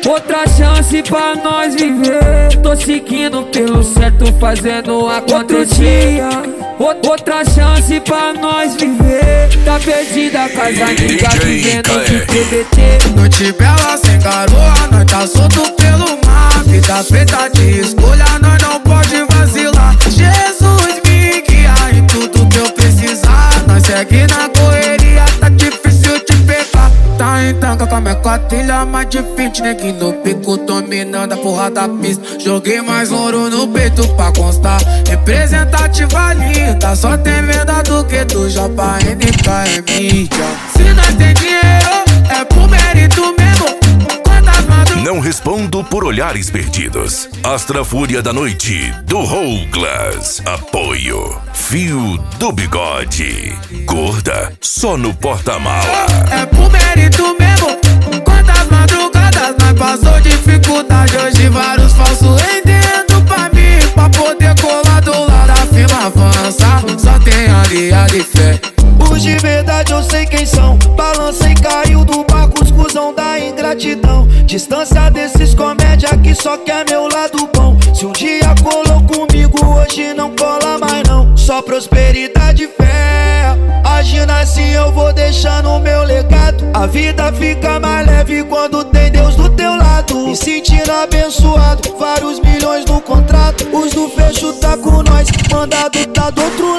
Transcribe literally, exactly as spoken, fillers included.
outra chance pra nós viver. Tô seguindo pelo certo, fazendo acontecer. Outra chance pra nós viver. Tá perdida a casa, amiga, vivendo de T B T. Noite bela sem garoa, nós tá solto pelo mar. Vida feita de escolha, nós não pode vacilar. Jesus me guia em tudo que eu precisar. Nós segue na correria, tá difícil de pegar. Tá em tanca com a minha quadrilha, mais de vinte neguinho no pico, dominando a porra da pista. Joguei mais ouro no peito pra constar. Representativa linda, só tem venda do que do Japa N K é mídia. Se nós tem dinheiro, é pro mérito mesmo. Não respondo por olhares perdidos. Astra Fúria da Noite, do Rouglas. Apoio Fio do Bigode. Gorda, só no porta-mala. É pro mérito mesmo. Quantas madrugadas nós passou dificuldade. Hoje vários falsos rendendo pra mim, pra poder colar do lado da fila avançar. Só tem aliado e fé. Os de verdade eu sei quem são. Balança e caiu do barco, os cuzão da ingratidão. Distância desses comédia que só quer meu lado bom. Se um dia colou comigo, hoje não cola mais não. Só prosperidade e fé. Agindo assim eu vou deixando o meu legado. A vida fica mais leve quando tem Deus do teu lado. Me sentindo abençoado, vários milhões no contrato. Os do fecho tá com nós, mandado tá do outro lado.